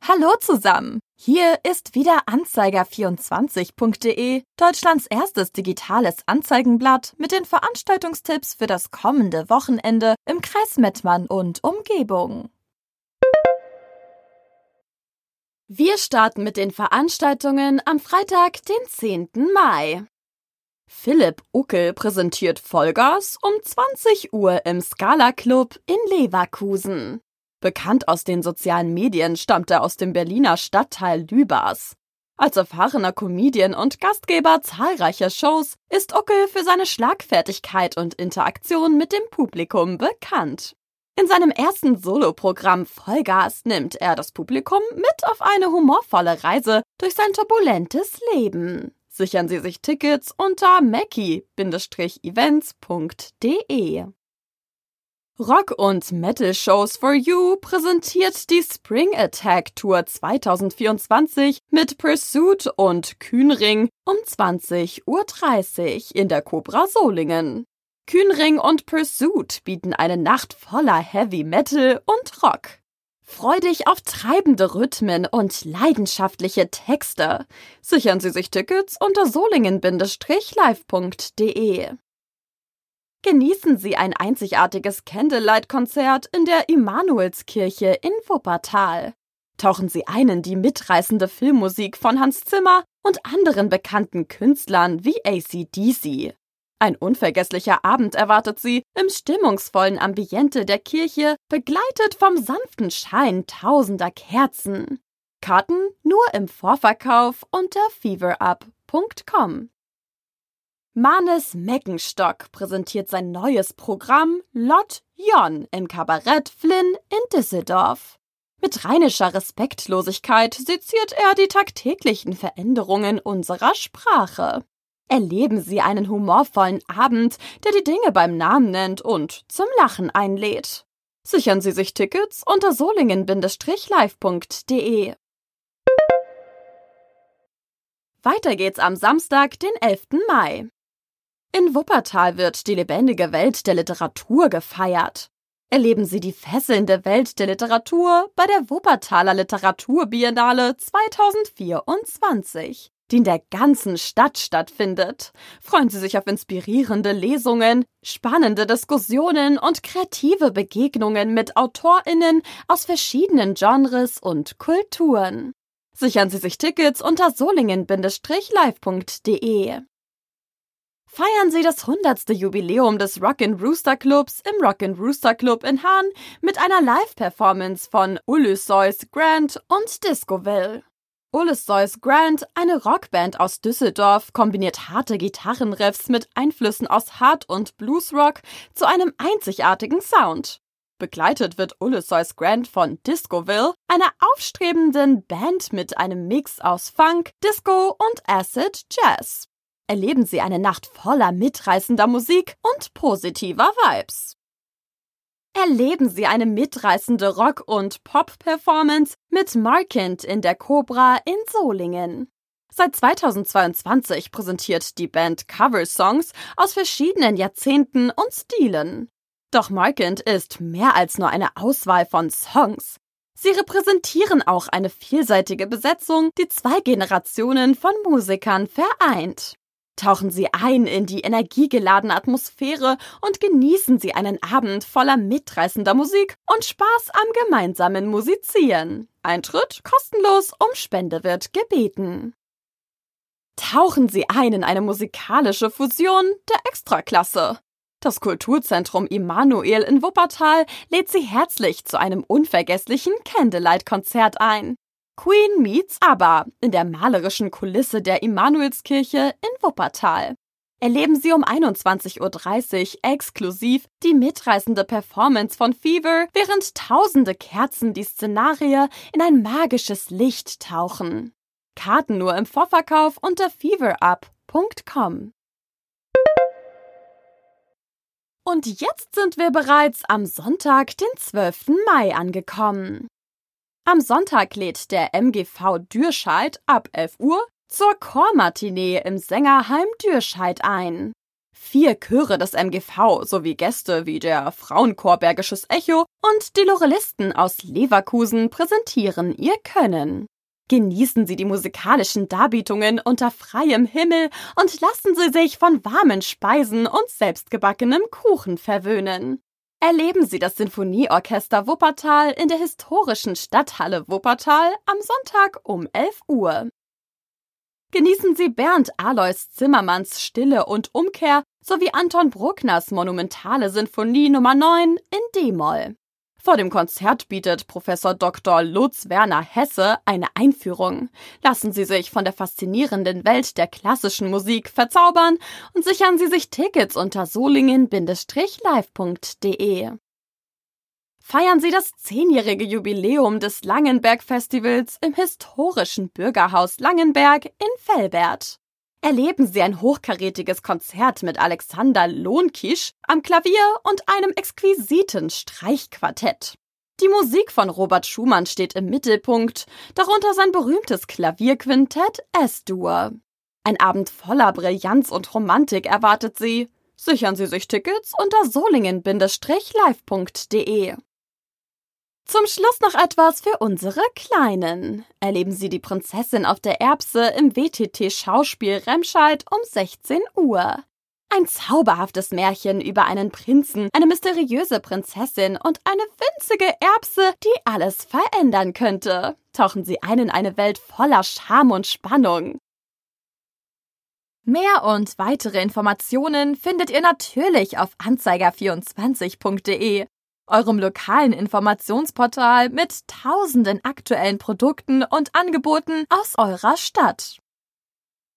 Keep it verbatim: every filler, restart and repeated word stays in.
Hallo zusammen! Hier ist wieder Anzeiger vierundzwanzig punkt de, Deutschlands erstes digitales Anzeigenblatt mit den Veranstaltungstipps für das kommende Wochenende im Kreis Mettmann und Umgebung. Wir starten mit den Veranstaltungen am Freitag, den zehnten Mai. Philipp Uckel präsentiert Vollgas um zwanzig Uhr im Scala Club in Leverkusen. Bekannt aus den sozialen Medien stammt er aus dem Berliner Stadtteil Lübars. Als erfahrener Comedian und Gastgeber zahlreicher Shows ist Uckel für seine Schlagfertigkeit und Interaktion mit dem Publikum bekannt. In seinem ersten Soloprogramm Vollgas nimmt er das Publikum mit auf eine humorvolle Reise durch sein turbulentes Leben. Sichern Sie sich Tickets unter mackie Events punkt de. Rock- und Metal-Shows for You präsentiert die Spring Attack Tour zwanzig vierundzwanzig mit Pursuit und Kühnring um zwanzig Uhr dreißig in der Cobra Solingen. Kühnring und Pursuit bieten eine Nacht voller Heavy Metal und Rock. Freu dich auf treibende Rhythmen und leidenschaftliche Texte. Sichern Sie sich Tickets unter solingen live punkt de. Genießen Sie ein einzigartiges Candlelight-Konzert in der Immanuelskirche in Wuppertal. Tauchen Sie ein in die mitreißende Filmmusik von Hans Zimmer und anderen bekannten Künstlern wie A C D C. Ein unvergesslicher Abend erwartet Sie im stimmungsvollen Ambiente der Kirche, begleitet vom sanften Schein tausender Kerzen. Karten nur im Vorverkauf unter feverup punkt com. Manes Meckenstock präsentiert sein neues Programm Lot Jon im Kabarett Flynn in Düsseldorf. Mit rheinischer Respektlosigkeit seziert er die tagtäglichen Veränderungen unserer Sprache. Erleben Sie einen humorvollen Abend, der die Dinge beim Namen nennt und zum Lachen einlädt. Sichern Sie sich Tickets unter solingen live punkt de. Weiter geht's am Samstag, den elften Mai. In Wuppertal wird die lebendige Welt der Literatur gefeiert. Erleben Sie die fesselnde Welt der Literatur bei der Wuppertaler Literaturbiennale zwanzig vierundzwanzig, die in der ganzen Stadt stattfindet. Freuen Sie sich auf inspirierende Lesungen, spannende Diskussionen und kreative Begegnungen mit AutorInnen aus verschiedenen Genres und Kulturen. Sichern Sie sich Tickets unter solingen live punkt de. Feiern Sie das hundertste Jubiläum des Rock'n'Rooster Clubs im Rock'n'Rooster Club in Hahn mit einer Live-Performance von Ulysses Grant und Discoville. Ulysses Grant, eine Rockband aus Düsseldorf, kombiniert harte Gitarrenriffs mit Einflüssen aus Hard- und Bluesrock zu einem einzigartigen Sound. Begleitet wird Ulysses Grant von Discoville, einer aufstrebenden Band mit einem Mix aus Funk, Disco und Acid Jazz. Erleben Sie eine Nacht voller mitreißender Musik und positiver Vibes. Erleben Sie eine mitreißende Rock- und Pop-Performance mit Markant in der Cobra in Solingen. Seit zweitausendzweiundzwanzig präsentiert die Band Coversongs aus verschiedenen Jahrzehnten und Stilen. Doch Markant ist mehr als nur eine Auswahl von Songs. Sie repräsentieren auch eine vielseitige Besetzung, die zwei Generationen von Musikern vereint. Tauchen Sie ein in die energiegeladene Atmosphäre und genießen Sie einen Abend voller mitreißender Musik und Spaß am gemeinsamen Musizieren. Eintritt kostenlos, um Spende wird gebeten. Tauchen Sie ein in eine musikalische Fusion der Extraklasse. Das Kulturzentrum Immanuel in Wuppertal lädt Sie herzlich zu einem unvergesslichen Candlelight-Konzert ein. Queen meets ABBA in der malerischen Kulisse der Immanuelskirche in Wuppertal. Erleben Sie um einundzwanzig Uhr dreißig exklusiv die mitreißende Performance von Fever, während tausende Kerzen die Szenarie in ein magisches Licht tauchen. Karten nur im Vorverkauf unter feverup punkt com. Und jetzt sind wir bereits am Sonntag, den zwölften Mai angekommen. Am Sonntag lädt der M G V Dürscheid ab elf Uhr zur Chormatinee im Sängerheim Dürscheid ein. Vier Chöre des M G V sowie Gäste wie der Frauenchor Bergisches Echo und die Lorellisten aus Leverkusen präsentieren ihr Können. Genießen Sie die musikalischen Darbietungen unter freiem Himmel und lassen Sie sich von warmen Speisen und selbstgebackenem Kuchen verwöhnen. Erleben Sie das Sinfonieorchester Wuppertal in der historischen Stadthalle Wuppertal am Sonntag um elf Uhr. Genießen Sie Bernd Alois Zimmermanns Stille und Umkehr sowie Anton Bruckners monumentale Sinfonie Nummer neun in D-Moll. Vor dem Konzert bietet Professor Doktor Lutz Werner Hesse eine Einführung. Lassen Sie sich von der faszinierenden Welt der klassischen Musik verzaubern und sichern Sie sich Tickets unter solingen Bindestrich live punkt de. Feiern Sie das zehnjährige Jubiläum des Langenberg-Festivals im historischen Bürgerhaus Langenberg in Velbert. Erleben Sie ein hochkarätiges Konzert mit Alexander Lohnkisch am Klavier und einem exquisiten Streichquartett. Die Musik von Robert Schumann steht im Mittelpunkt, darunter sein berühmtes Klavierquintett S-Dur. Ein Abend voller Brillanz und Romantik erwartet Sie. Sichern Sie sich Tickets unter solingen Bindestrich live punkt de. Zum Schluss noch etwas für unsere Kleinen. Erleben Sie die Prinzessin auf der Erbse im W T T-Schauspiel Remscheid um sechzehn Uhr. Ein zauberhaftes Märchen über einen Prinzen, eine mysteriöse Prinzessin und eine winzige Erbse, die alles verändern könnte. Tauchen Sie ein in eine Welt voller Charme und Spannung. Mehr und weitere Informationen findet ihr natürlich auf anzeiger vierundzwanzig punkt de. Eurem lokalen Informationsportal mit tausenden aktuellen Produkten und Angeboten aus eurer Stadt.